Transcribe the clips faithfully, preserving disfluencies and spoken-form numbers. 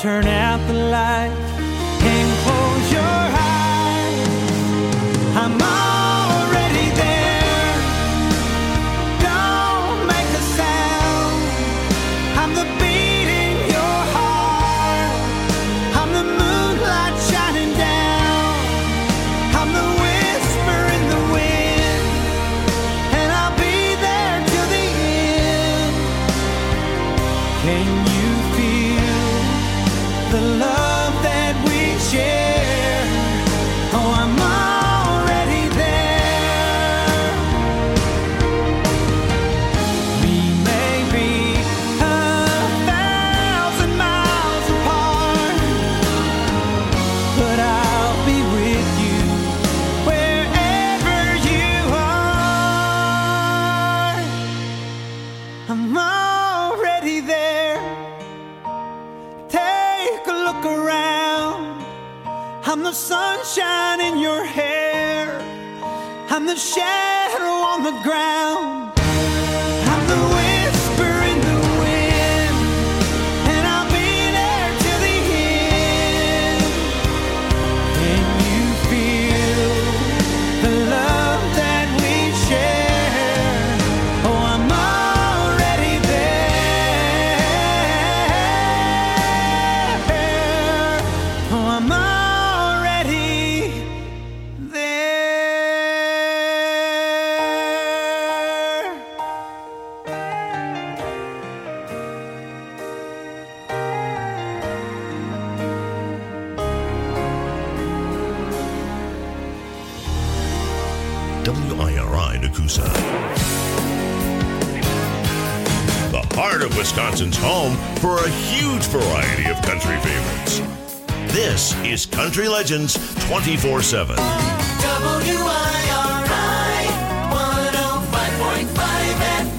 Turn out the light and close your eyes. I'm already there. Don't make a sound. I'm the beat in your heart. I'm the moonlight shining down. I'm the whisper in the wind. And I'll be there till the end. Can you feel the love that we share? Oh, I'm already there. We may be a thousand miles apart, but I'll be with you wherever you are. I'm already there. Take a look around. I'm the sunshine in your hair. I'm the shadow on the ground. I'm the whisper in the wind. And I'll be there till the end. Can you feel the love that we share? Oh, I'm already there. Oh, I'm already there. W I R I Nakusa. The heart of Wisconsin's home for a huge variety of country favorites. This is Country Legends twenty-four seven. W I R I one oh five point five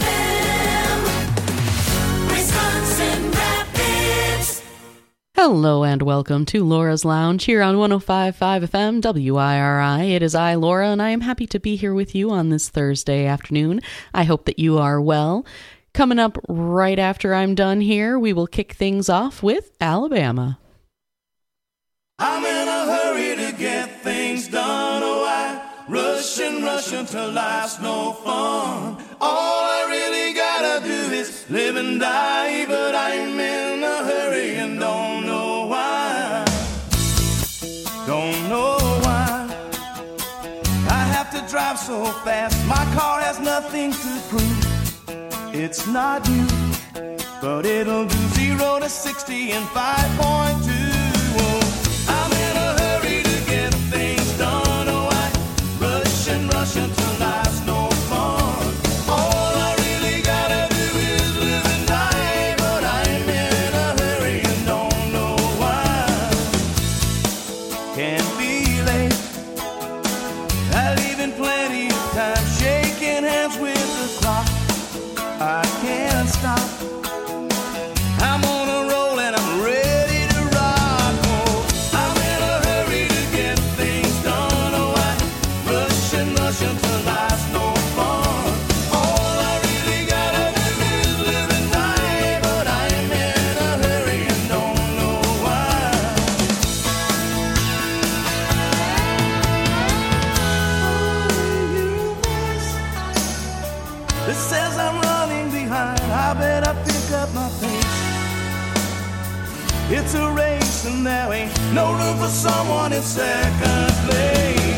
F M, Wisconsin Rapids. Hello and welcome to Laura's Lounge here on one oh five point five F M W I R I. It is I, Laura, and I am happy to be here with you on this Thursday afternoon. I hope that you are well. Coming up right after I'm done here, we will kick things off with Alabama. I'm in a hurry to get things done. Oh, I rush and rush until life's no fun. All I really gotta do is live and die, but I'm in a hurry and don't know why. Don't know why I have to drive so fast. My car has nothing to prove. It's not you, but it'll do zero to sixty in five point two. I'm in a hurry to get things done. Oh, I rush and rush until life's no fun. All I really gotta do is live and die, but I'm in a hurry and don't know why. Can't be late. I leave in plenty of time, shaking hands with the clock. I can't stop. I'm on a roll and I'm ready to rock. Oh, I'm in a hurry to get things done. Oh, I rush and rush until life's no fun. All I really gotta do is live and die, but I'm in a hurry and don't know why. It says I'm running behind. I better pick up my pace. It's a race and there ain't no room for someone in second place.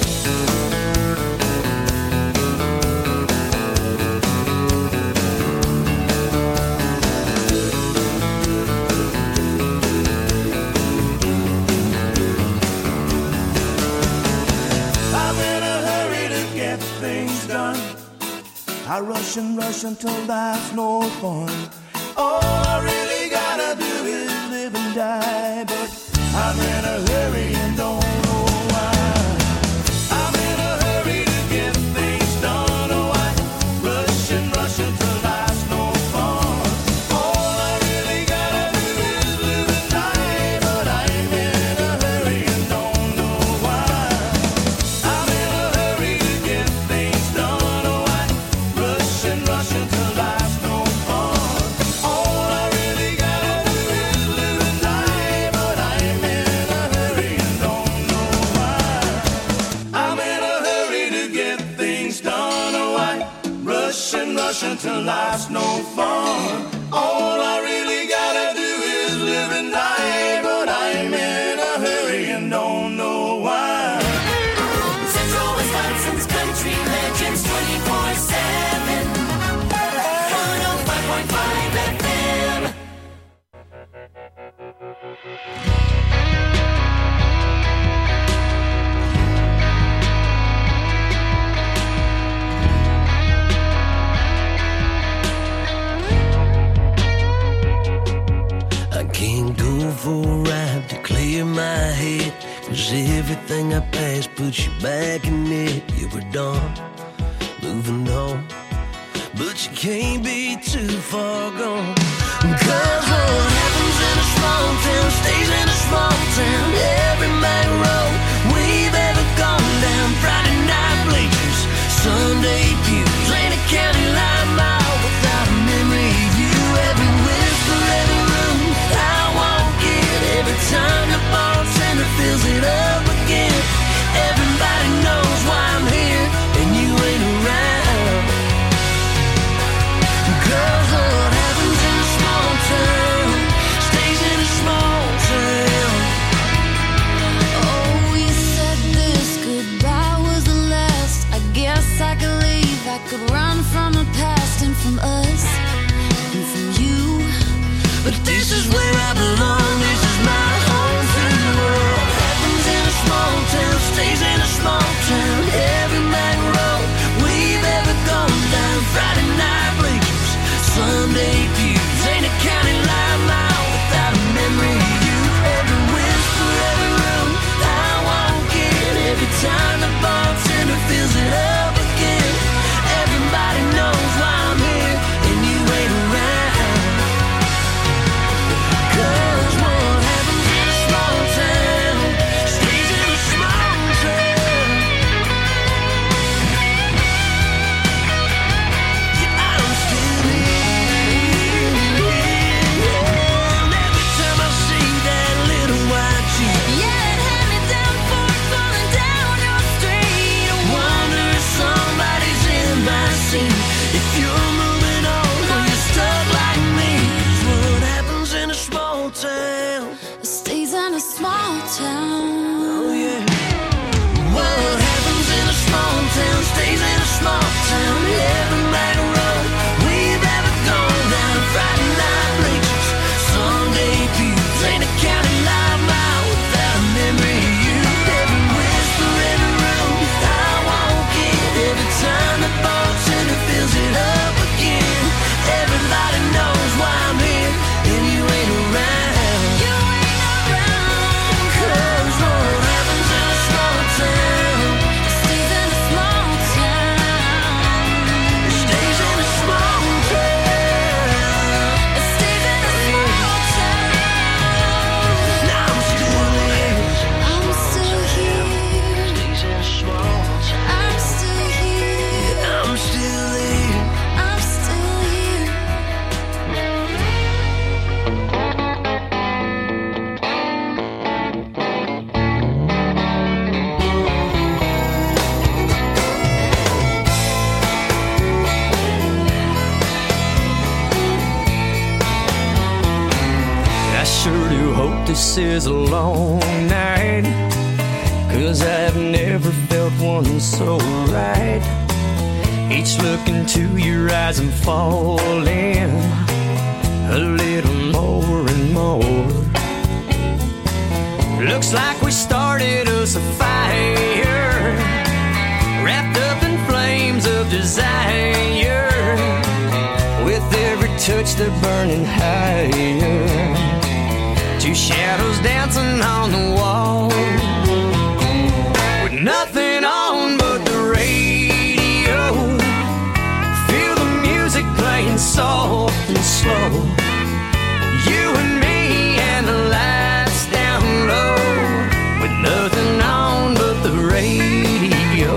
I'm in a hurry to get things done. I rush and rush until life's no fun. All I really gotta do is live and die, but I'm in a hurry and don't know why. I'm in a hurry to get things done. Oh, I rush and rush until life's no fun. All I really gotta do is live and die, but I'm in a hurry and don't know why. I'm in a hurry to get things done. Oh, I rush and rush until life's no fun. All I really gotta do is live and die. rushing till life's no fun. All I really gotta do is live and die, but I'm in a hurry and don't know why. Central Wisconsin's country legends twenty-four seven. one oh five point five F M. I can't go for a ride to clear my head, 'cause everything I passed puts you back in it. You were done, moving on, but you can't be too far gone. 'Cause what happens in a small town stays in a small town. Every main road we've ever gone down, Friday night bleachers, Sunday pews, ain't a county line mile without a memory of you. Every whisper, every room I walk in, every time the bartender fills it up again. Everybody knows why I'm here and you ain't around. 'Cause what happens in a small town stays in a small town. Oh, you said this goodbye was the last. I guess I could leave, I could run from the past and from us and from you. But this is where I belong, this is my home free world. Happens in a small town, stays in a small town. Every main road we've ever gone down, Friday night bleachers, Sunday pews, ain't a county line mile without a memory of you. Every whisper, every room I walk in, every time the bartender fills it up again. Everybody knows why I'm here and you ain't around. 'Cause what happens in a small town stays in a small town. Yeah, I'm still here. And every time I see that little white Jeep, Yeah, it had me down for falling down your street. I wonder if somebody's in my seat. If you're moving on or you're stuck like me. 'Cause what happens in a small town? It stays in a small town. Oh yeah. What happens in a small town stays in a small town. Every main road we've ever gone down, Friday night bleachers, Sunday pews, ain't a county line mile without a memory of you. Every whisper, every room I walk in, every time the bartender fills it up again. Everybody knows why I'm here and you ain't around. You ain't around. 'Cause what happens in a small town It stays in a small town. stays in a small town. It stays in a small town. Now I'm still here. I'm still here. Stays in a small town. I'm still here. I'm still here. I'm still here. I sure do hope this is a long night, 'cause I've never felt one so right. Each look into your eyes I'm falling a little more and more. Looks like we started us a fire, wrapped up in flames of desire. With every touch they're burning higher, two shadows dancing on the wall, with nothing on but the radio. Feel the music playing soft and slow, you and me and the lights down low, with nothing on but the radio.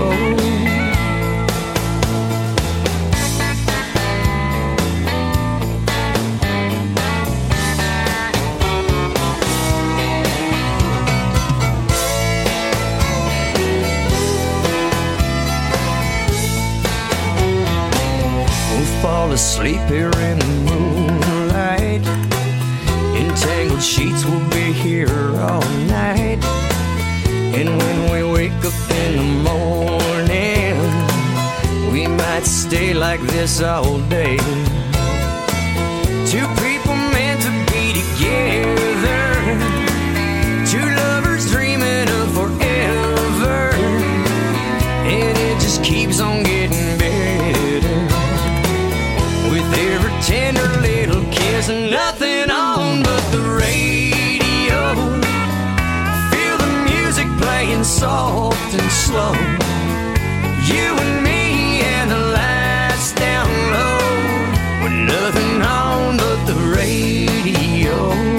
sleep here in the moonlight. Entangled sheets will be here all night. And when we wake up in the morning, we might stay like this all day. Two people meant to be together, two lovers dreaming of forever, and it just keeps on getting better. With every tender little kiss and nothing on but the radio. Feel the music playing soft and slow. You and me and the lights down low, with nothing on but the radio.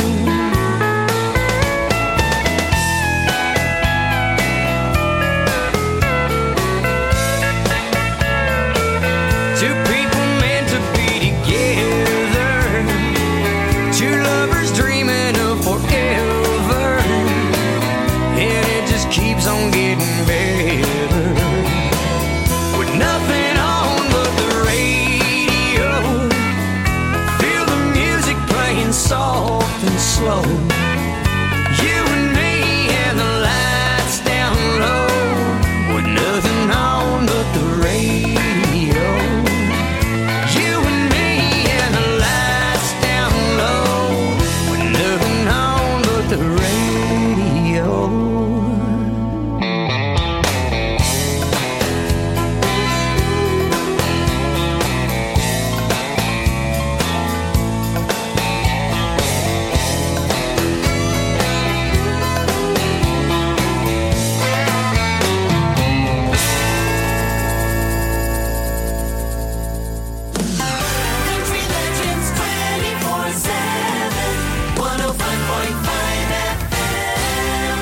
Two people meant to be together, two lovers dreaming of forever, and it just keeps on getting better. With nothing on but the radio, feel the music playing soft and slow. You and me and the lights down low, with nothing on but the radio. You and me and the lights down low, with nothing on but the radio. Country Legends twenty-four seven, one oh five point five F M.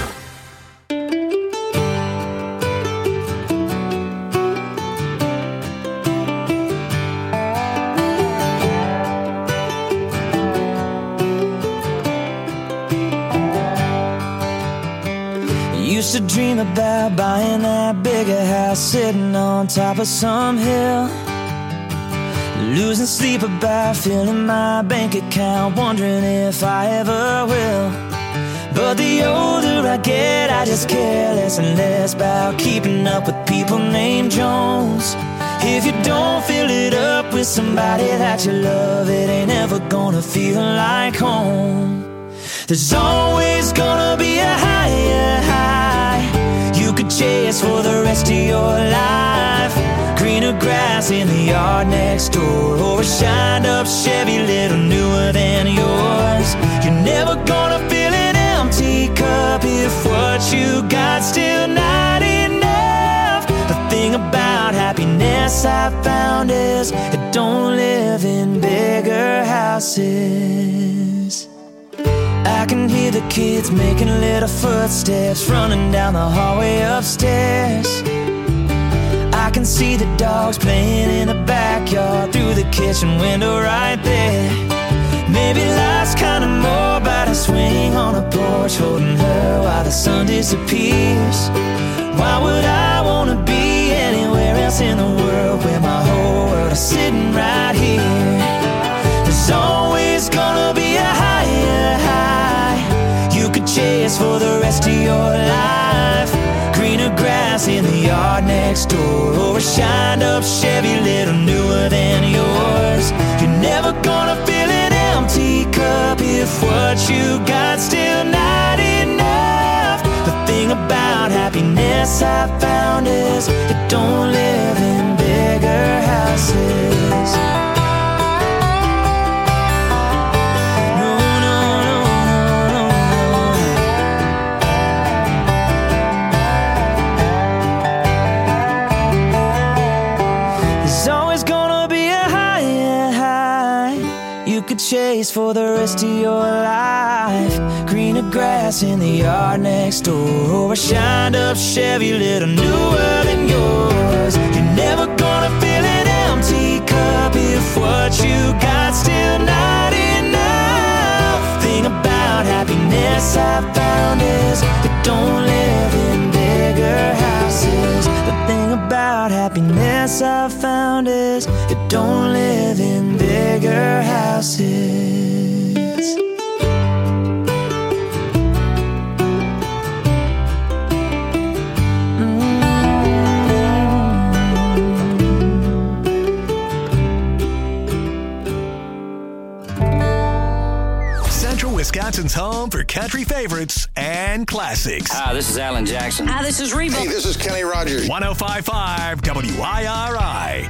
Used to dream about buying that bigger house, sitting on top of some hill. Losing sleep about filling my bank account, wondering if I ever will. But the older I get, I just care less and less about keeping up with people named Jones. If you don't fill it up with somebody that you love, it ain't ever gonna feel like home. There's always gonna be a higher high you could chase for the rest of your life. Greener grass in the yard next door, or a shined up Chevy little newer than yours. You're never gonna fill an empty cup if what you got still not enough. The thing about happiness I found is it don't live in bigger houses. I can hear the kids making little footsteps running down the hallway upstairs. I can see the dogs playing in the backyard through the kitchen window right there. Maybe life's kinda more about a swing on a porch, holding her while the sun disappears. Why would I wanna be anywhere else in the world where my whole world is sitting right here? There's always gonna be a higher high you could chase for the rest of your life. Greener grass in the yard next door, or a shined up Chevy little newer than yours. You're never gonna fill an empty cup if what you got still not enough. The thing about happiness I found is it don't live in bigger houses. No, no, no, no, no. There's always gonna be a higher high you could chase for the rest of your life. Greener grass in the yard next door, or a shined up Chevy little newer than yours. You're never gonna fill an empty cup if what you got still not enough. Thing about happiness I found is it don't live in bigger houses. The thing about happiness I found is it don't live in bigger her house is. Central Wisconsin's home for country favorites and classics. Hi, this is Alan Jackson. Hi, this is Reba. Hey, this is Kenny Rogers. one oh five point five W I R I.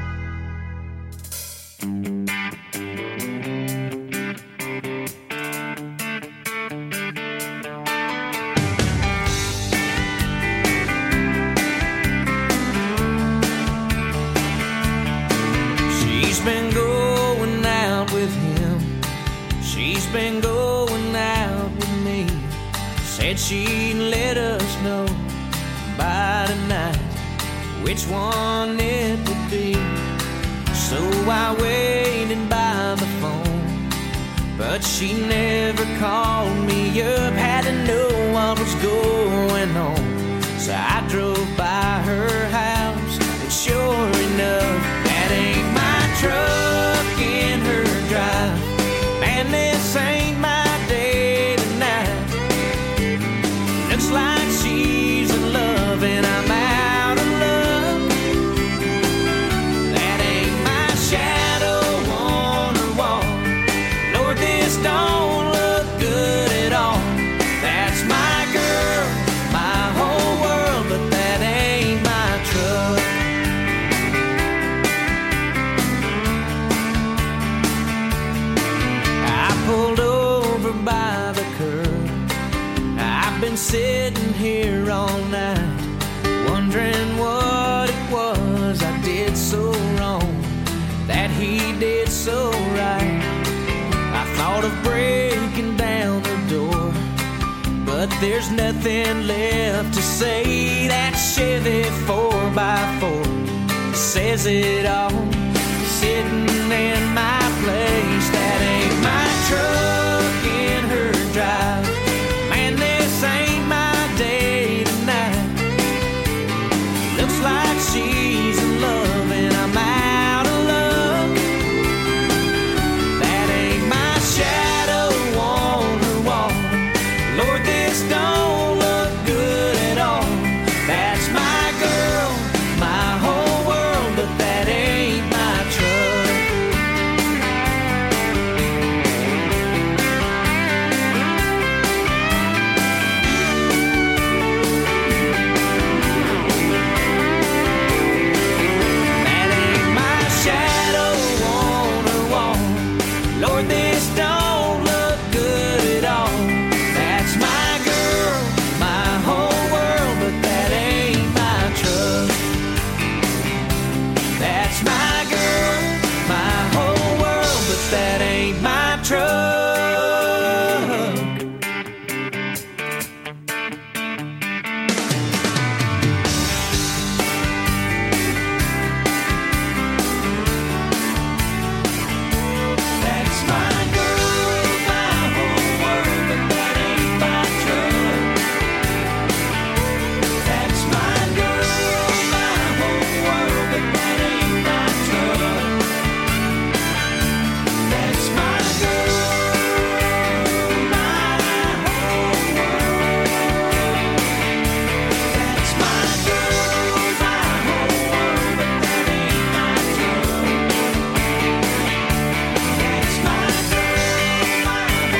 She's been going out with him. She's been going out with me. Said she'd let us know by tonight which one it would be. So I waited by the phone, but she never called me up. Had to know what was going on, so I drove by her house, and sure enough, that ain't my truck in her drive. Man, this ain't my day tonight. Looks like she's in love and I'm out of luck. That ain't my shadow on her wall. Lord, this don't look good at all. That's my girl, my whole world, but that ain't my truck. I pulled over by the curb. I've been sitting here all night, wondering what it was I did so wrong, that he did so right. I thought of breaking down the door, but there's nothing left to say. That Chevy four by four says it all, sitting in my place. That ain't my truck in her drive. Man, this ain't my day tonight. Looks like she's in love and I'm out of luck. That ain't my shadow on her wall. Lord, this don't look good at all. That's my girl, my whole world, but that ain't my truck. That ain't my shadow on her wall. Lord, this don't look good at all. That's my girl, my whole world, but that ain't my truck. That's my girl, my whole world, but that ain't my truck. That's my girl, my whole world, but that ain't my truck. That's my girl, my whole world, but that ain't my truck. That's my girl, my whole world. That's my girl, my whole world, but that ain't my truck. That's my girl, my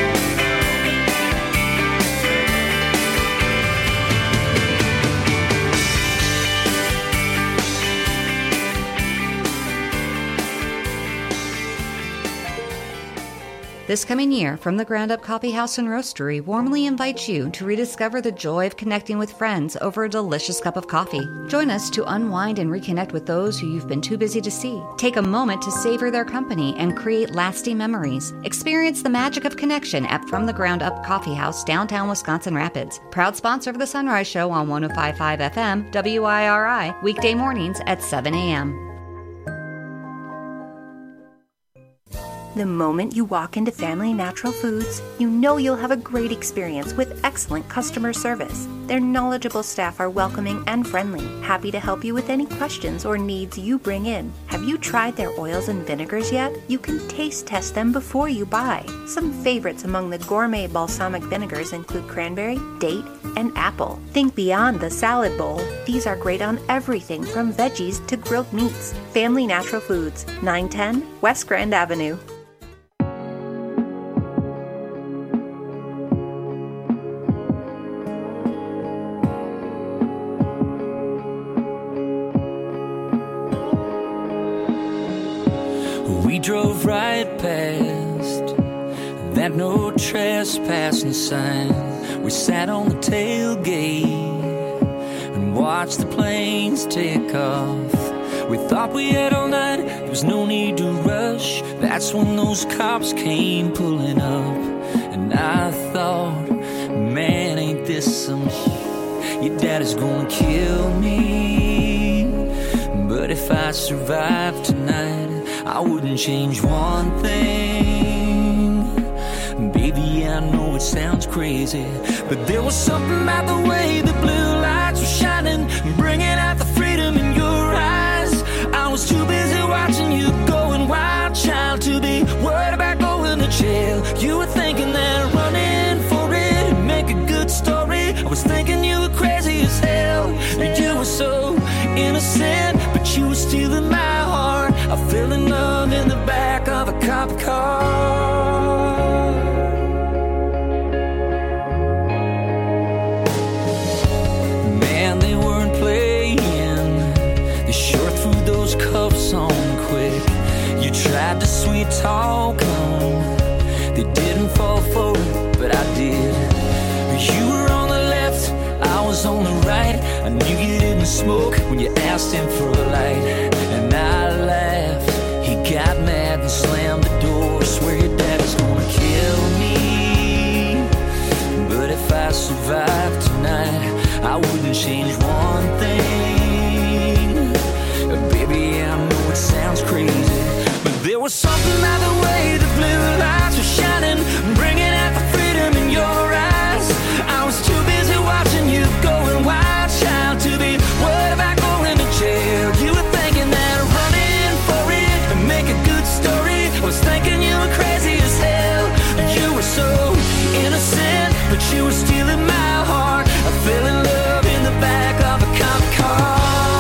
This coming year, From the Ground Up Coffee House and Roastery warmly invites you to rediscover the joy of connecting with friends over a delicious cup of coffee. Join us to unwind and reconnect with those who you've been too busy to see. Take a moment to savor their company and create lasting memories. Experience the magic of connection at From the Ground Up Coffee House, downtown Wisconsin Rapids. Proud sponsor of the Sunrise Show on one oh five point five F M, W I R I, weekday mornings at seven a.m. The moment you walk into Family Natural Foods, you know you'll have a great experience with excellent customer service. Their knowledgeable staff are welcoming and friendly, happy to help you with any questions or needs you bring in. Have you tried their oils and vinegars yet? You can taste test them before you buy. Some favorites among the gourmet balsamic vinegars include cranberry, date, and apple. Think beyond the salad bowl. These are great on everything from veggies to grilled meats. Family Natural Foods, nine ten West Grand Avenue. We drove right past that no trespassing sign. We sat on the tailgate and watched the planes take off. We thought we had all night, there was no need to rush. That's when those cops came pulling up. And I thought, man, ain't this some sh- your daddy's gonna kill me. But if I survive tonight, I wouldn't change one thing. Baby, I know it sounds crazy, but there was something about the way the blue lights were shining, bringing out the freedom in your eyes. I was too busy watching you going wild, child, to be worried about going to jail. You were thinking that running for it would make a good story. I was thinking you were crazy as hell. You were so innocent, but you were stealing my heart. I fell in love in the back of a cop car. Man, they weren't playing. They sure threw those cuffs on quick. You tried to sweet talk them. They didn't fall for it, but I did. You were on the left, I was on the right. I knew you didn't smoke when you asked him for a light. And I laughed, he got mad and slammed the door. Swear your daddy's gonna kill me. But if I survive tonight, I wouldn't change one thing. Baby, I know it sounds crazy, but there was something about the way the blue lights were shining, bringing out the freedom in your eyes. I was too busy watching you going wild, child, to be worried about going to jail. You were thinking that running for it would make a good story. I was thinking you were crazy as hell. You were so innocent, but you were stealing my heart. I fell in love in the back of a cop car.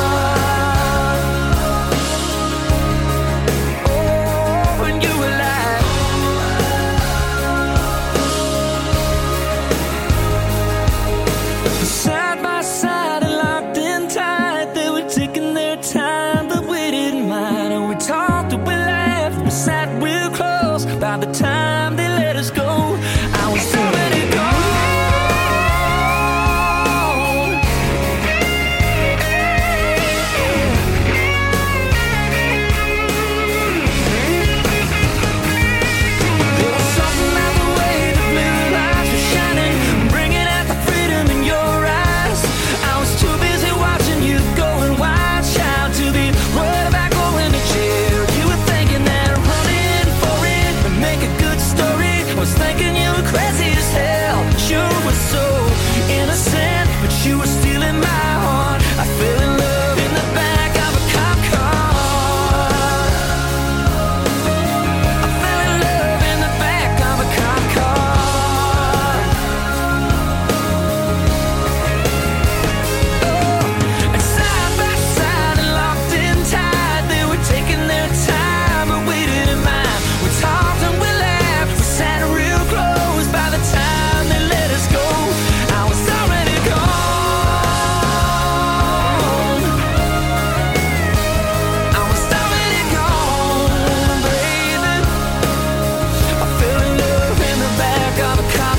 Oh, when you were like, side by side and locked in tight, they were taking their time, but we didn't mind. And we talked and we laughed, we sat real close. By the time they let us go, I was already gone. There was something about the way the blue lights were shining, bringing out the freedom in your eyes. I was too busy watching you going wild, child, to be worried about going to jail. You were thinking that running for it would make a good story. I was thinking you were crazy as hell. You were so innocent, but you were stealing my heart. I fell in love in the back of a cop car. I fell in love in the back of a cop car. Oh, and side by side and locked in tight, they were taking their time, but we didn't mind. We talked and we laughed, we sat real close. By the time they let us go, I was already gone. I was already gone, baby. I fell in love in the back of a cop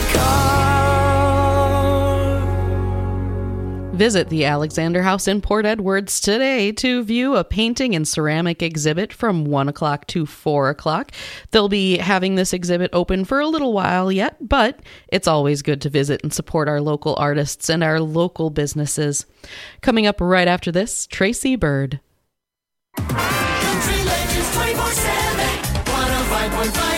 car. Visit the Alexander House in Port Edwards today to view a painting and ceramic exhibit from one o'clock to four o'clock. They'll be having this exhibit open for a little while yet, but it's always good to visit and support our local artists and our local businesses. Coming up right after this, Tracy Bird. Country Legends twenty-four seven, one oh five point five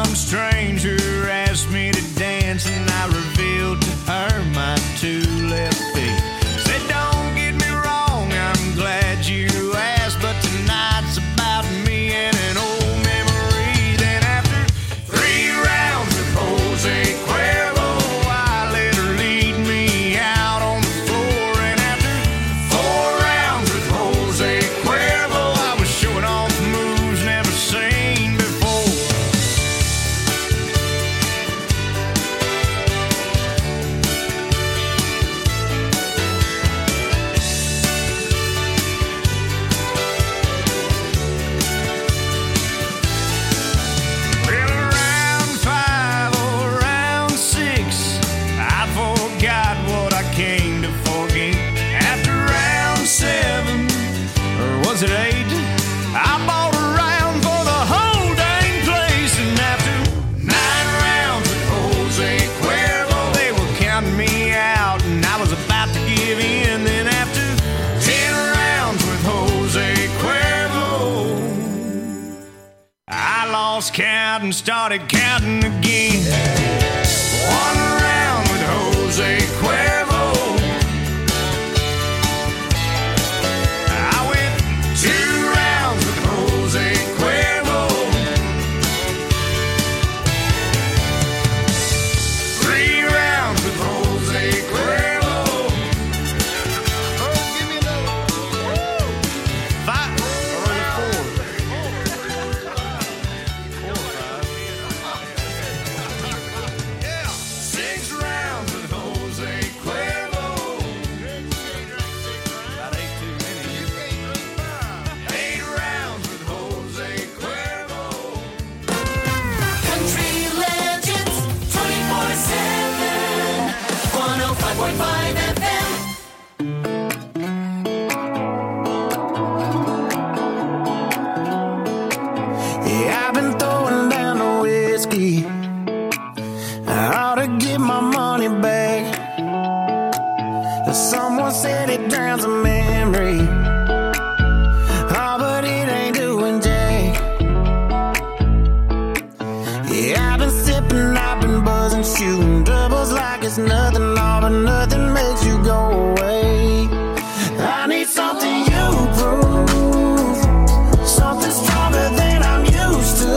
Some stranger asked me to dance, and I revealed to her my two left feet. Said, don't get me wrong, I'm glad you asked, but tonight's about me and an old memory. Then after three rounds with Jose Cuervo, I let her lead me out on the floor. And after four rounds with Jose Cuervo, I was showing off moves never seen before. Well, round five or round six, I forgot what I came to forget. After round seven, or was it eight, I bought a round for the whole dang place. And after nine rounds with Jose Cuervo, they were counting me out, and I was about to give in. Then after ten rounds with Jose Cuervo, I lost count and started counting again. One round with Jose Cuervo, I went two rounds with Jose Cuervo, three rounds with Jose Cuervo. Oh, give me another one. Five or is it four? Yeah, six rounds with Jose Cuervo. About eight too many. Eight rounds with Jose Cuervo. Country Legends twenty-four seven, one oh five point five F M. Yeah, I've been throwing down the whiskey. I ought to get my money back. Someone said it drowns a memory. Oh, but it ain't doing jack. Yeah, I've been sipping, I've been buzzing, shooting doubles like it's nothing. All but nothing makes you go away. I need something you prove, something stronger than I'm used to.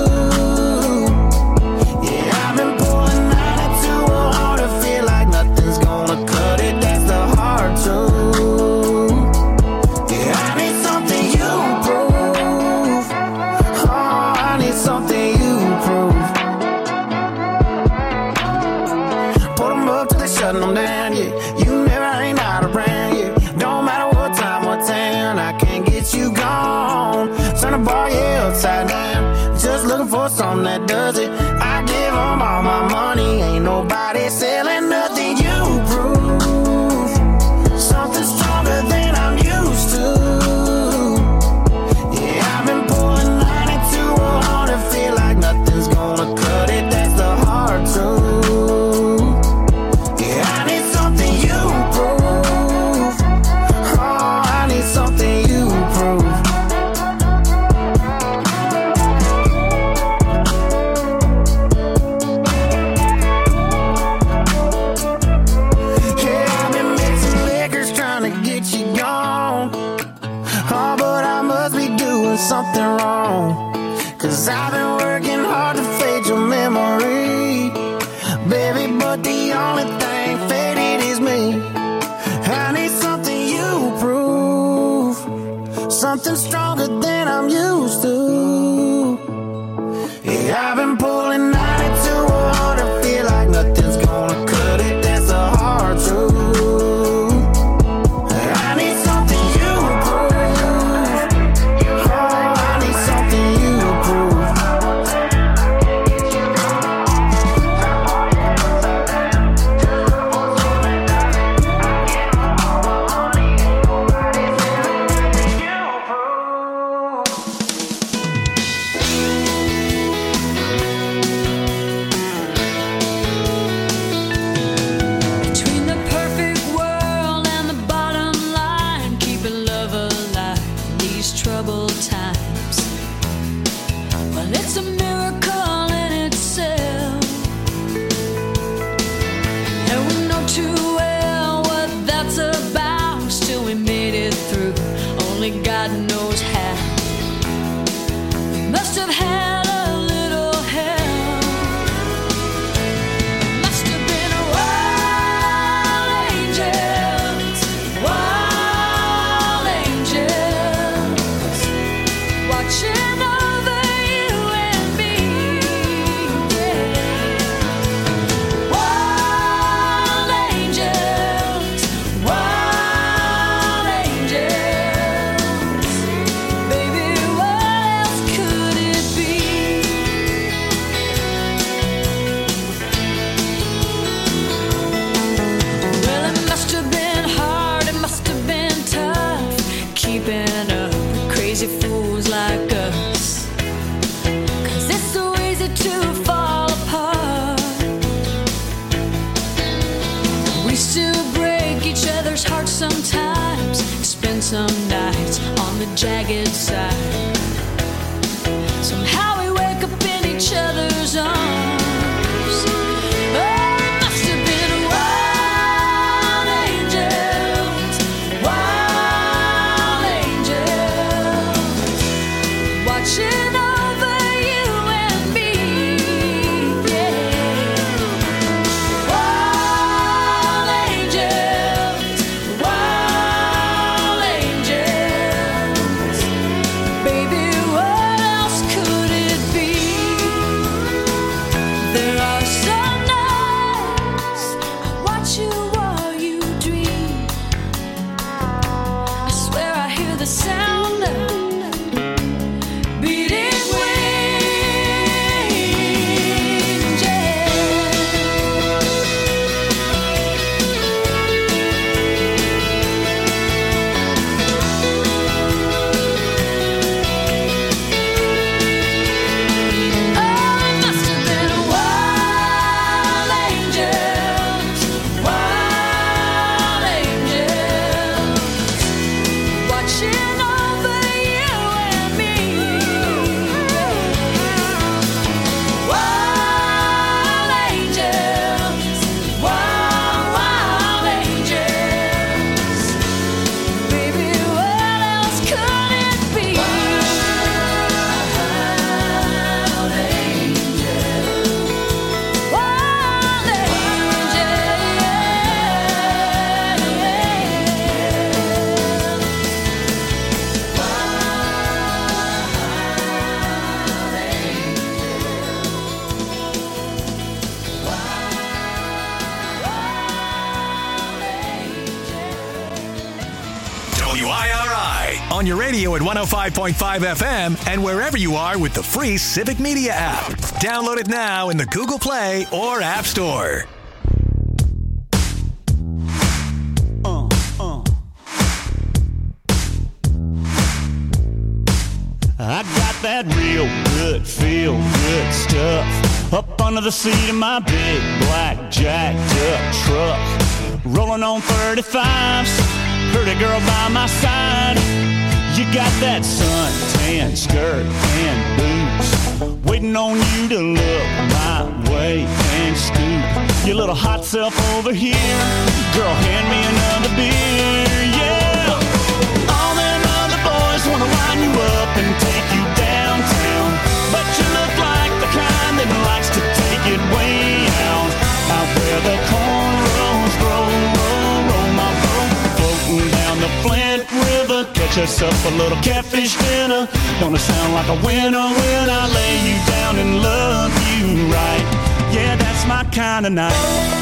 Yeah, I've been pulling out into a heart to feel like nothing's gonna cut it. That's the hard truth. Yeah, I need something you prove. Oh, I need something you prove. Put 'em up till they shutting 'em down, yeah. You never ain't out around, yeah. Don't matter what time, what town, I can't get you gone. Turn the bar, yeah, upside down. Just looking for something that does it. I give 'em all my money, ain't nobody selling nothing. You prove something stronger than I'm used to. Yeah, I've been pulling ninety-two on to feel like nothing's gonna cut it. That's the hard truth. Yeah, I need something you prove. Oh, I need something you prove. Yeah, I've been mixing liquors trying to get you gone. Oh, but I must be doing something wrong. Cause I've been working hard to fade your memory, baby, but the only thing faded is me. I need something you prove, something stronger than I'm used to. Yeah, I've been pulling ninety-two on to feel like nothing's gonna cut it. That's the hard truth. I need something you prove. Oh, I need something you prove. troubled times. Well, it's a miracle in itself. only God knows how. We must have had a little help. Must have been wild angels, wild angels, watching over you and me. Yeah. Wild angels, wild angels. Baby, what else could it be? Well, it must have been hard, it must have been tough, keeping up with crazy fools like us. 'Cause it's so easy to fall apart. We still break each other's hearts sometimes, spend some nights on the jagged side. Somehow we wake up in each other's arms. Oh, it must have been wild angels, wild angels, watching over you and me. Yeah. Wild angels, wild angels. Baby, what else could it be? There are some nights I watch you while you dream. I swear I hear the sound of beating wings. Yeah. Oh, it must have been wild angels, wild angels, watching over you and me. Wild angels, wild, wild angels. Baby, what else could it be? Wild angels, wild W I R I on your radio at one oh five point five F M and wherever you are with the free Civic Media app. Download it now in the Google Play or App Store. Uh, uh. I got that real good, feel good stuff up under the seat of my big black jacked up truck. Rolling on thirty-fives, pretty girl by my side. You got that suntan skirt and boots, waiting on you to look my way and scoop your little hot self over here. Girl, hand me another beer, yeah. All them other boys wanna line you up and take you downtown, but you look like the kind that likes to take it way out, out where the cornrows grow, roll, roll my boat, floating down the Flint River. Catch us up a little catfish dinner. Gonna sound like a winner when I lay you down and love you right. Yeah, that's my kind of night.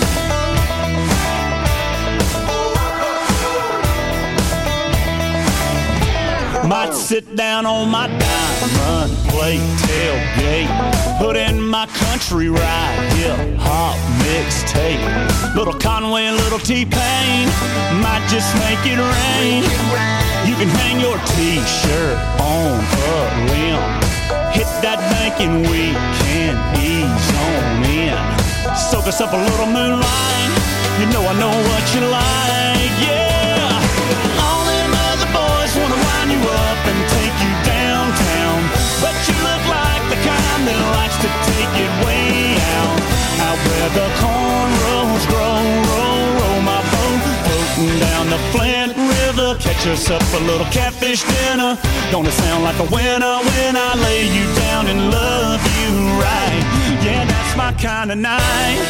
Might sit down on my diamond plate tailgate, put in my country ride, hip hop mixtape. Little Conway, little T-Pain, might just make it rain. You can hang your t-shirt on a limb, hit that bank and we can ease on in. Soak us up a little moonlight, you know I know what you like, yeah. All them other boys wanna wind you up and take you downtown, but you look like the kind that likes to take it way out, out where the cornrows grow, roll, roll my boat, floating down the Flint River. Catch Get yourself a little catfish dinner. Gonna sound like a winner when I lay you down and love you right. Yeah, that's my kind of night.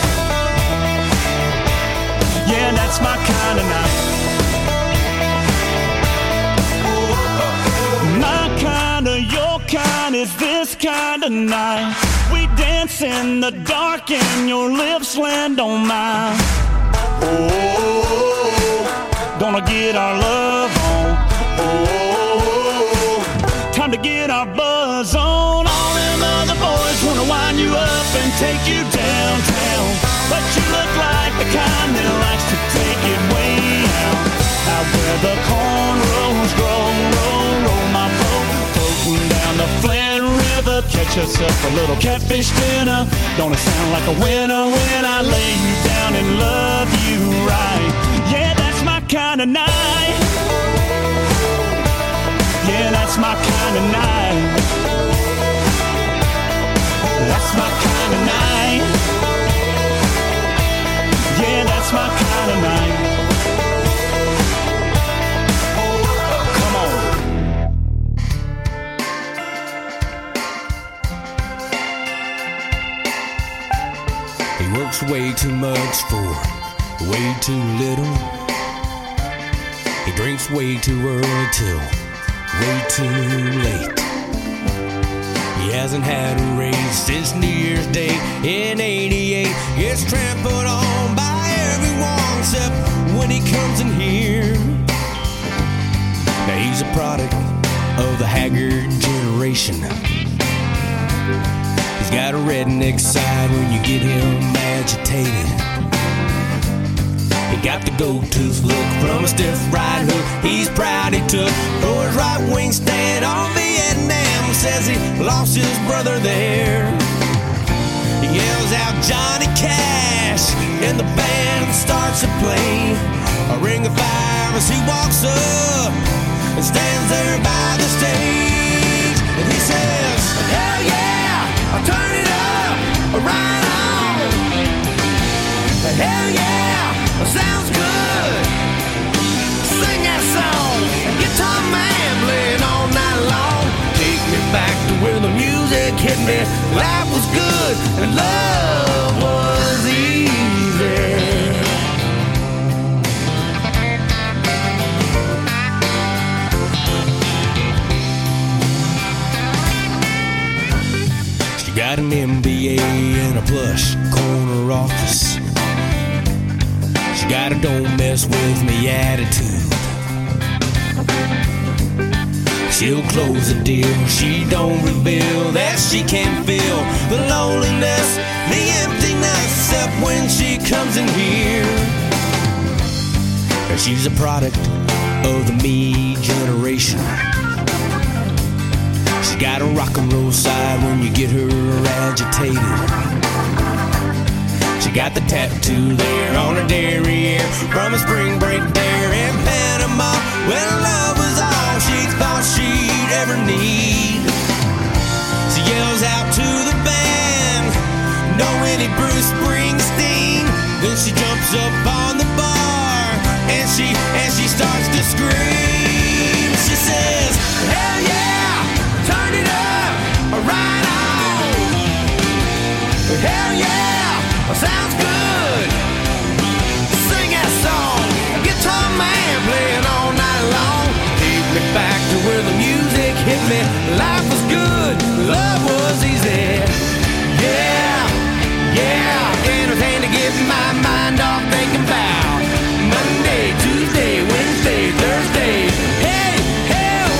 Yeah, that's my kind of night. My kind of, your kind is this kind of night. We dance in the dark and your lips land on mine. Oh, gonna get our love on. Oh, time to get our buzz on. All them other boys wanna wind you up and take you downtown, but you look like the kind that likes to take it way out. Out where the cornrows grow, roll, roll my boat, floating down the Flint River. Catch yourself a little catfish dinner. Gonna sound like a winner when I lay you down and love you right. Yeah, that's my kind of night. Yeah, that's my kind of night. That's my kind of night. Yeah, that's my kind of night. Come on. He works way too much for way too little. He drinks way too early till way too late. He hasn't had a raise since New Year's Day in eighty-eight. Gets trampled on by everyone except when he comes in here. Now he's a product of the haggard generation. He's got a redneck side when you get him agitated. He got the gold-tooth look from a stiff right hook he's proud he took for his right wing stand on Vietnam. Says he lost his brother there. He yells out Johnny Cash and the band starts to play a ring of fire as he walks up and stands there by the stage. And he says, hell yeah, I'll turn it up, right on. Hell yeah, sounds good. Sing that song, guitar man playing all night long. Take me back to where the music hit me. Life was good and love was easy. She got an M B A and a plush corner office. She got a don't mess with me attitude. She'll close the deal, she don't reveal that she can feel the loneliness, the emptiness, except when she comes in here. She's a product of the me generation. She's got a rock and roll side when you get her agitated. She got the tattoo there on her derriere from a spring break there in Panama when love was all she thought she'd ever need. She yells out to the band, know any Bruce Springsteen? Then she jumps up on the bar and she and she starts to scream. She says, hell yeah, turn it up, right on. Hell yeah, sounds good. Sing that song, guitar man playing all night long. Take me back to where the music hit me. Life was good, love was easy. Yeah, yeah, anything to get my mind off thinking about Monday, Tuesday, Wednesday, Thursday. Hey, hell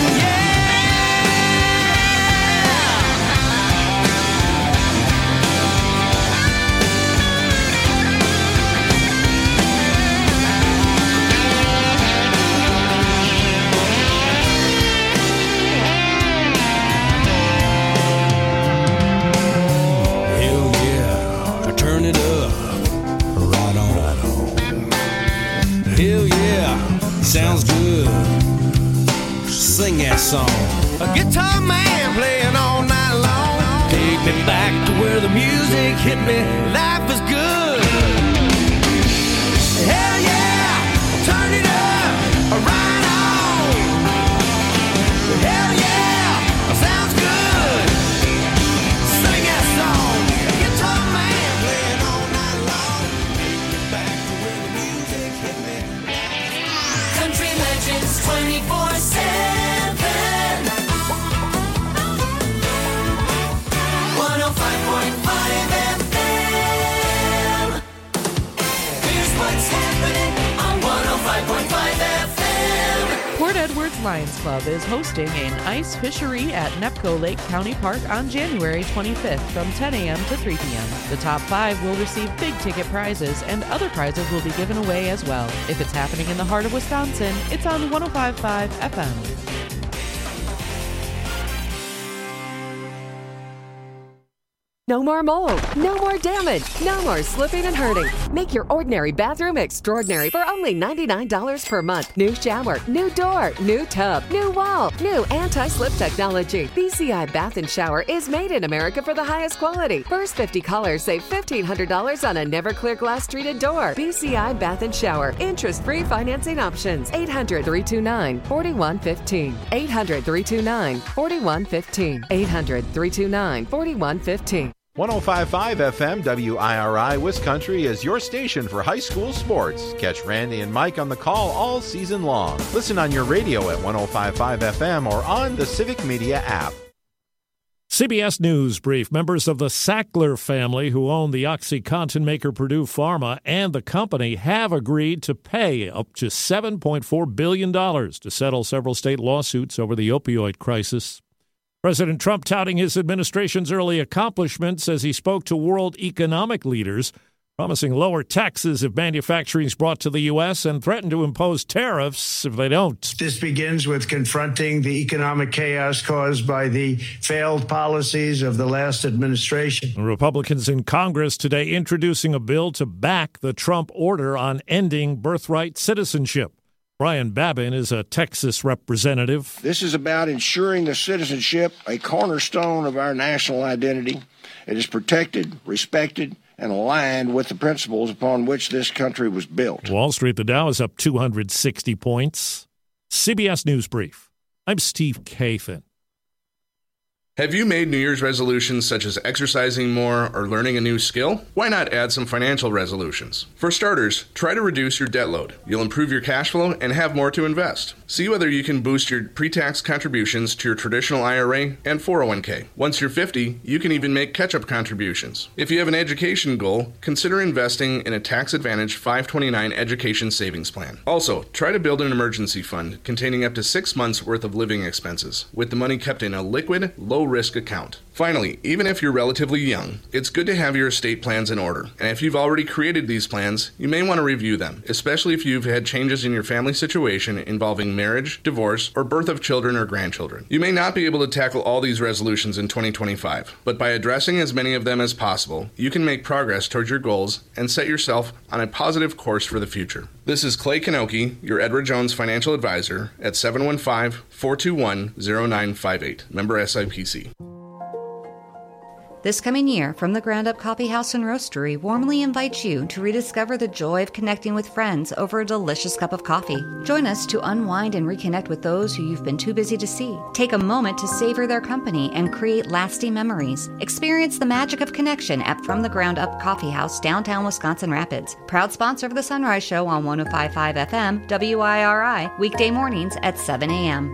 sounds good. Sing that song. A guitar man playing all night long. Take me back to where the music hit me. Life is good. Hell yeah, turn it up, right on. Lions Club is hosting an ice fishery at Nepco Lake County Park on January twenty-fifth from ten a.m. to three p.m. The top five will receive big ticket prizes, and other prizes will be given away as well. If it's happening in the heart of Wisconsin, it's on one oh five point five F M. No more mold, no more damage, no more slipping and hurting. Make your ordinary bathroom extraordinary for only ninety-nine dollars per month. New shower, new door, new tub, new wall, new anti-slip technology. B C I Bath and Shower is made in America for the highest quality. First fifty callers save fifteen hundred dollars on a never clear glass treated door. B C I Bath and Shower. Interest-free financing options. eight hundred, three two nine, four one one five. eight hundred, three two nine, four one one five. eight hundred, three two nine, four one one five. one oh five point five F M W I R I Wiscountry is your station for high school sports. Catch Randy and Mike on the call all season long. Listen on your radio at one oh five point five F M or on the Civic Media app. C B S News Brief. Members of the Sackler family who own the OxyContin maker Purdue Pharma and the company have agreed to pay up to seven point four billion dollars to settle several state lawsuits over the opioid crisis. President Trump touting his administration's early accomplishments as he spoke to world economic leaders, promising lower taxes if manufacturing is brought to the U S and threatened to impose tariffs if they don't. This begins with confronting the economic chaos caused by the failed policies of the last administration. Republicans in Congress today introducing a bill to back the Trump order on ending birthright citizenship. Brian Babin is a Texas representative. This is about ensuring the citizenship, a cornerstone of our national identity. It is protected, respected, and aligned with the principles upon which this country was built. Wall Street, the Dow is up two hundred sixty points. C B S News Brief. I'm Steve Kathan. Have you made New Year's resolutions such as exercising more or learning a new skill? Why not add some financial resolutions? For starters, try to reduce your debt load. You'll improve your cash flow and have more to invest. See whether you can boost your pre-tax contributions to your traditional I R A and four oh one k. Once you're fifty, you can even make catch-up contributions. If you have an education goal, consider investing in a tax-advantaged five twenty-nine education savings plan. Also, try to build an emergency fund containing up to six months' worth of living expenses, with the money kept in a liquid, low risk account. Finally, even if you're relatively young, it's good to have your estate plans in order. And if you've already created these plans, you may want to review them, especially if you've had changes in your family situation involving marriage, divorce, or birth of children or grandchildren. You may not be able to tackle all these resolutions in twenty twenty-five, but by addressing as many of them as possible, you can make progress towards your goals and set yourself on a positive course for the future. This is Clay Kanoki, your Edward Jones financial advisor at seven one five, four two one, zero nine five eight. Member S I P C. This coming year, From the Ground Up Coffee House and Roastery warmly invites you to rediscover the joy of connecting with friends over a delicious cup of coffee. Join us to unwind and reconnect with those who you've been too busy to see. Take a moment to savor their company and create lasting memories. Experience the magic of connection at From the Ground Up Coffee House, downtown Wisconsin Rapids. Proud sponsor of the Sunrise Show on one oh five point five F M, W I R I, weekday mornings at seven a.m.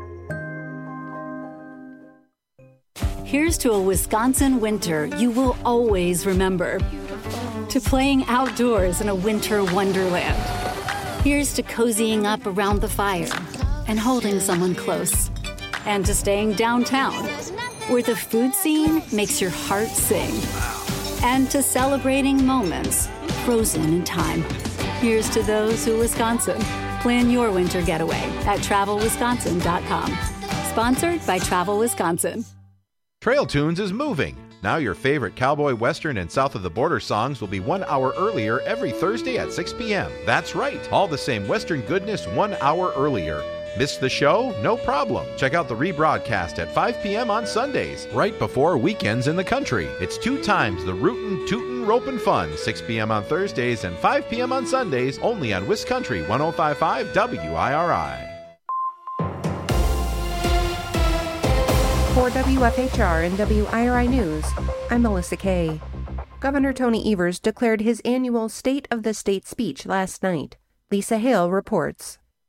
Here's to a Wisconsin winter you will always remember. To playing outdoors in a winter wonderland. Here's to cozying up around the fire and holding someone close. And to staying downtown, where the food scene makes your heart sing. And to celebrating moments frozen in time. Here's to those who Wisconsin. Plan your winter getaway at travel wisconsin dot com. Sponsored by Travel Wisconsin. Trail Tunes is moving. Now your favorite cowboy, western, and south of the border songs will be one hour earlier every Thursday at six p.m. That's right, all the same western goodness one hour earlier. Missed the show? No problem. Check out the rebroadcast at five p.m. on Sundays, right before Weekends in the Country. It's two times the rootin', tootin', ropin' fun, six p.m. on Thursdays and five p.m. on Sundays, only on Wiscountry one oh five point five W I R I. For W F H R and W I R I News, I'm Melissa Kay. Governor Tony Evers declared his annual State of the State speech last night. Lisa Hale reports.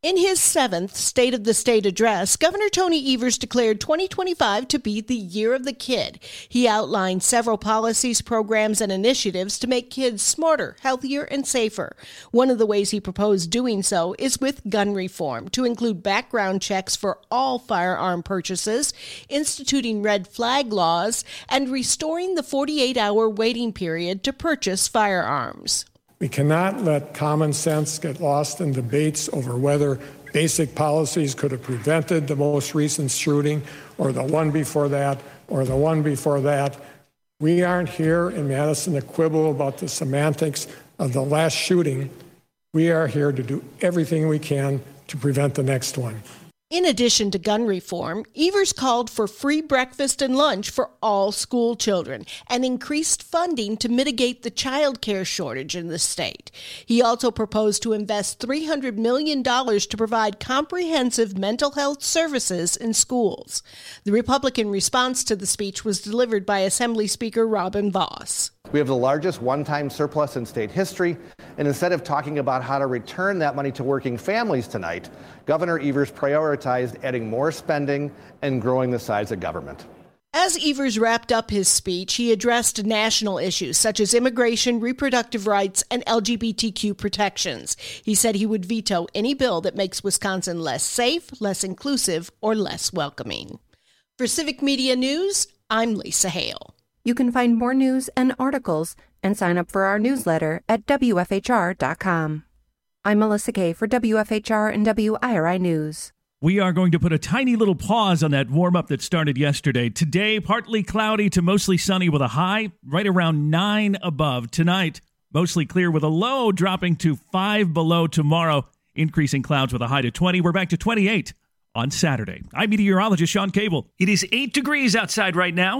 In his seventh State of the State address, Governor Tony Evers declared twenty twenty-five to be the year of the kid. He outlined several policies, programs, and initiatives to make kids smarter, healthier, and safer. One of the ways he proposed doing so is with gun reform, to include background checks for all firearm purchases, instituting red flag laws, and restoring the forty-eight hour waiting period to purchase firearms. We cannot let common sense get lost in debates over whether basic policies could have prevented the most recent shooting or the one before that or the one before that. We aren't here in Madison to quibble about the semantics of the last shooting. We are here to do everything we can to prevent the next one. In addition to gun reform, Evers called for free breakfast and lunch for all school children and increased funding to mitigate the child care shortage in the state. He also proposed to invest three hundred million dollars to provide comprehensive mental health services in schools. The Republican response to the speech was delivered by Assembly Speaker Robin Vos. We have the largest one-time surplus in state history, and instead of talking about how to return that money to working families tonight, Governor Evers prioritized adding more spending and growing the size of government. As Evers wrapped up his speech, he addressed national issues such as immigration, reproductive rights, and L G B T Q protections. He said he would veto any bill that makes Wisconsin less safe, less inclusive, or less welcoming. For Civic Media News, I'm Lisa Hale. You can find more news and articles and sign up for our newsletter at W F H R dot com. I'm Melissa Kay for W F H R and W I R I News. We are going to put a tiny little pause on that warm-up that started yesterday. Today, partly cloudy to mostly sunny with a high right around nine above. Tonight, mostly clear with a low dropping to five below tomorrow. Increasing clouds with a high to twenty. We're back to twenty-eight on Saturday. I'm meteorologist Sean Cable. It is eight degrees outside right now.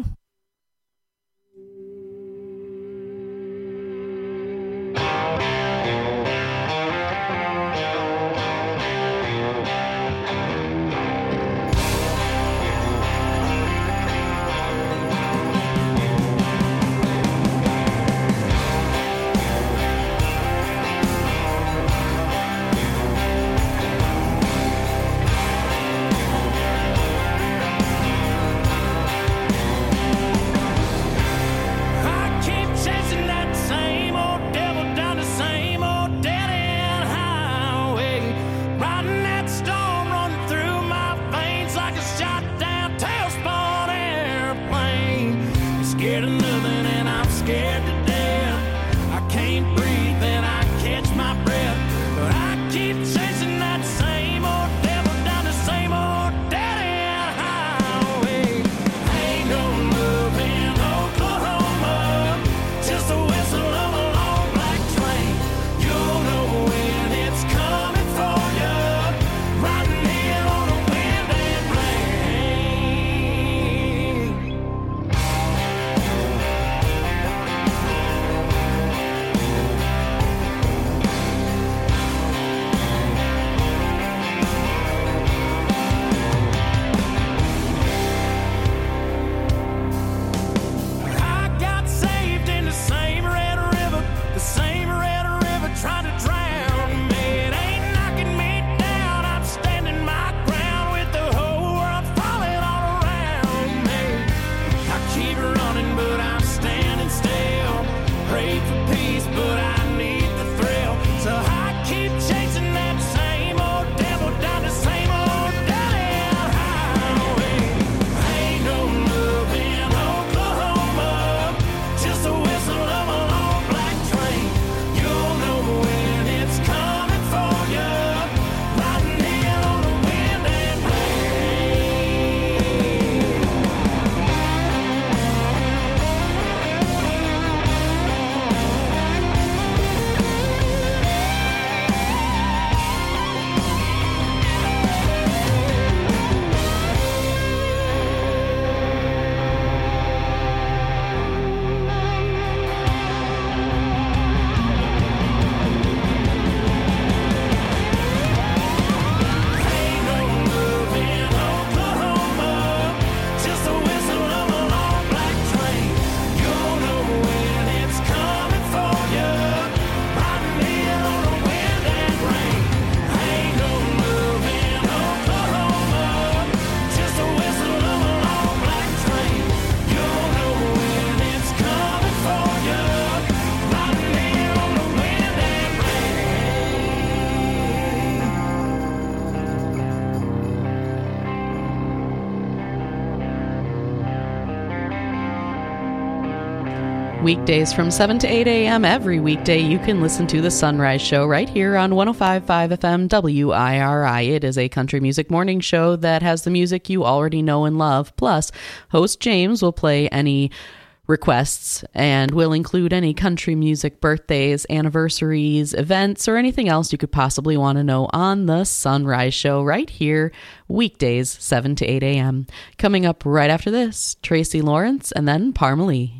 Weekdays from seven to eight a.m. every weekday, you can listen to The Sunrise Show right here on one oh five point five F M W I R I. It is a country music morning show that has the music you already know and love. Plus, host James will play any requests and will include any country music birthdays, anniversaries, events, or anything else you could possibly want to know on The Sunrise Show right here, weekdays seven to eight a.m. Coming up right after this, Tracy Lawrence and then Parmalee.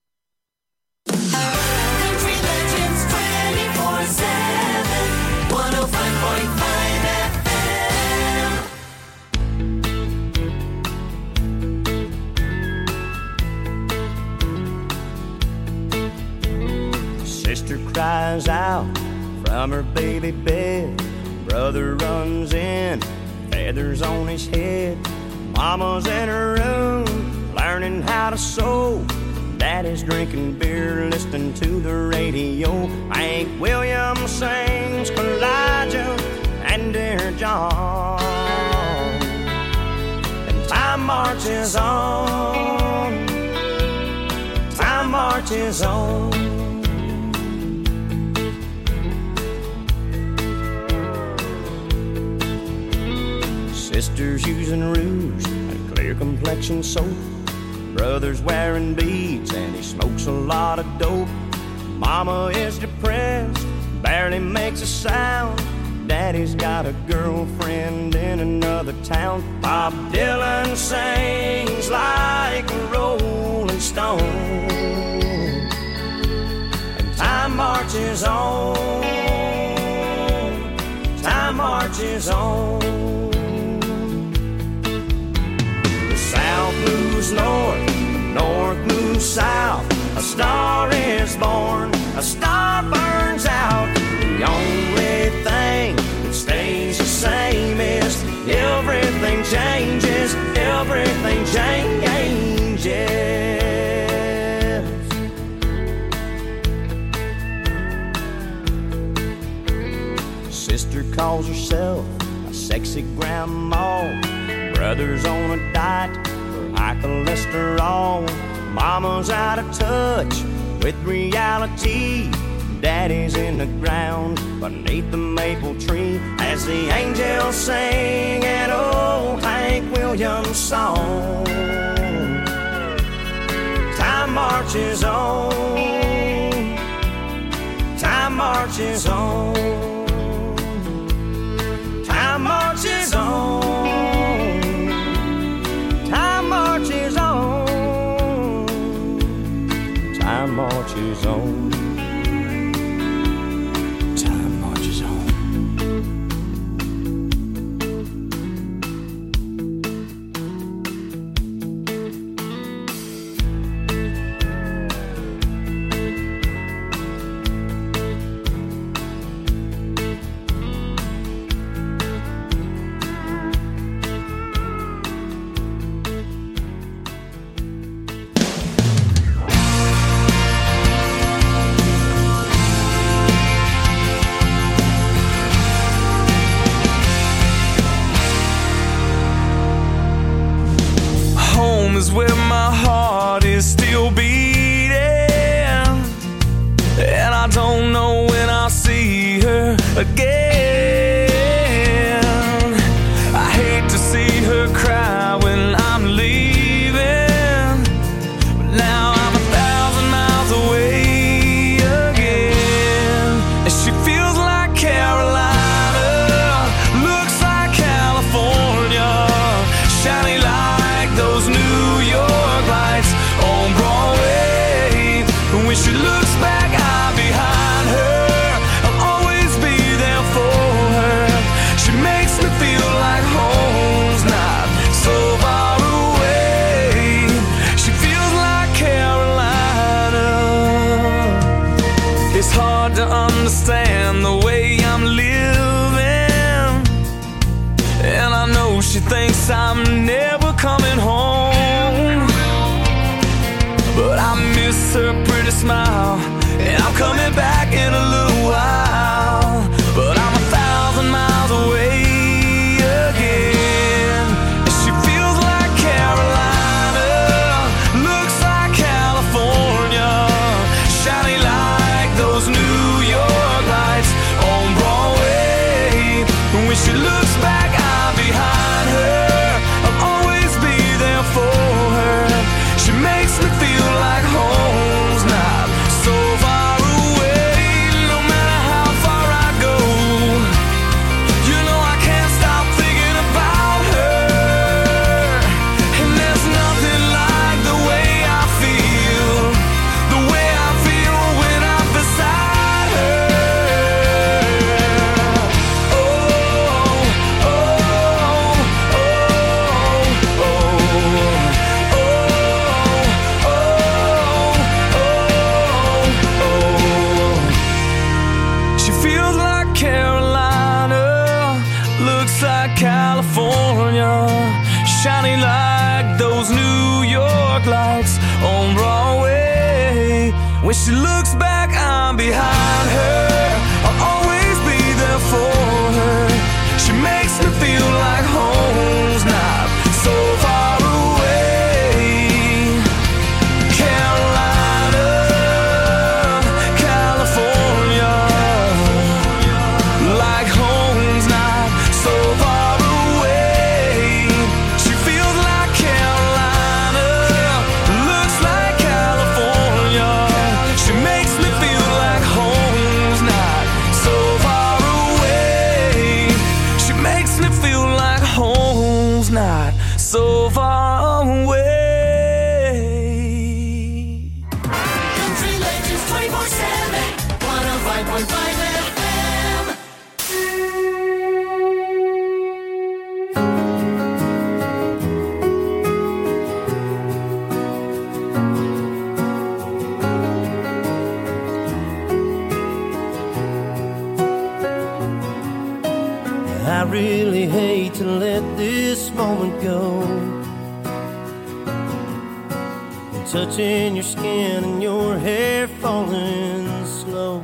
Country Legends twenty-four seven, one oh five point five F M. Sister cries out from her baby bed. Brother runs in, feathers on his head. Mama's in her room, learning how to sew. Daddy's drinking beer, listening to the radio. Hank Williams sings Elijah and Dear John. And time marches on, time marches on. Sister's using rouge and clear complexion soap. Brother's wearing beads and he smokes a lot of dope. Mama is depressed, barely makes a sound. Daddy's got a girlfriend in another town. Bob Dylan sings like a rolling stone. And time marches on, time marches on. The South moves north, north moves south. A star is born, a star burns out. The only thing that stays the same is everything changes, everything changes. Sister calls herself a sexy grandma. Brother's on a diet for high cholesterol. Mama's out of touch with reality. Daddy's in the ground beneath the maple tree as the angels sing an old Hank Williams song. Time marches on, time marches on, time marches on. Time marches on, time marches on, time marches on. Is where my heart is still beating, and I don't know when I'll see her again. I hate to see her cry when I'm leaving, but now I'm a thousand miles away again, and she feels like Carolina, looks like California, shiny like those new when she looks back, I'm behind her. I'll always be there for her. She makes me feel like home's not so far away. She feels like Carolina. It's hard to understand the way I'm living, and I know she thinks I'm never coming home, but I miss her pretty smile, and I'm coming back in a little while. But I'm a thousand miles away again, and she feels like Carolina, looks like California, those New York lights on Broadway. When she looks back, I'm behind her. I'll always be there for her. She makes me feel like home's not so far away. Carolina, California, like home's not so far away. She feels like Carolina, looks like California. She makes me feel like home's not so far away. She makes me feel like home's not so far away. Country Legends twenty-four seven, one oh five point five F M. I really hate to let this moment go. And touching your skin and your hair falling slow.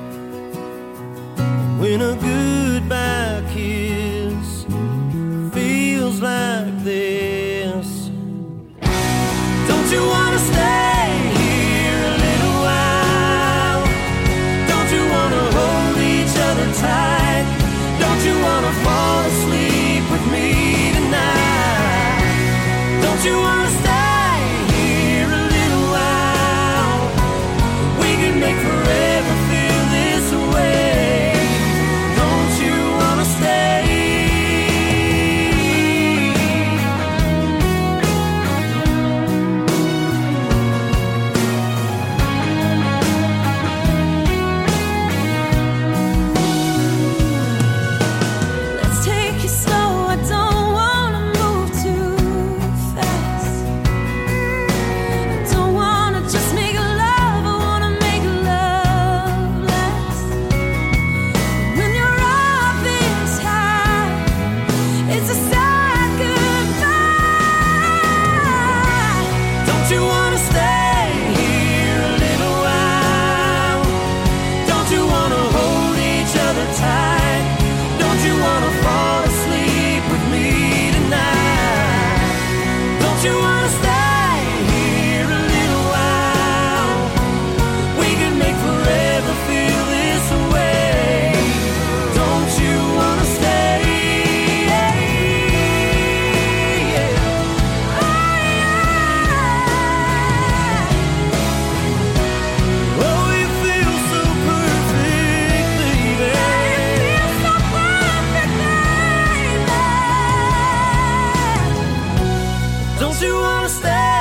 When a goodbye kiss feels like this. Don't you wanna stay here a little while? Don't you wanna hold each other tight? Don't you wanna fall asleep with me tonight? Don't you wanna stay here a little while? We can make forever feel this way. Don't you wanna stay? Let's take it slow, I don't wanna move too fast. I don't wanna just make love, I wanna make love last. When you're up this high, it's a sad goodbye. Don't you wanna stay here a little while? Don't you wanna hold each other tight? Don't you wanna fall asleep with me tonight? Don't you wanna stay here a little while? We can make forever feel this way. Don't you wanna stay? Oh, you feel so perfect, baby. Don't you wanna stay?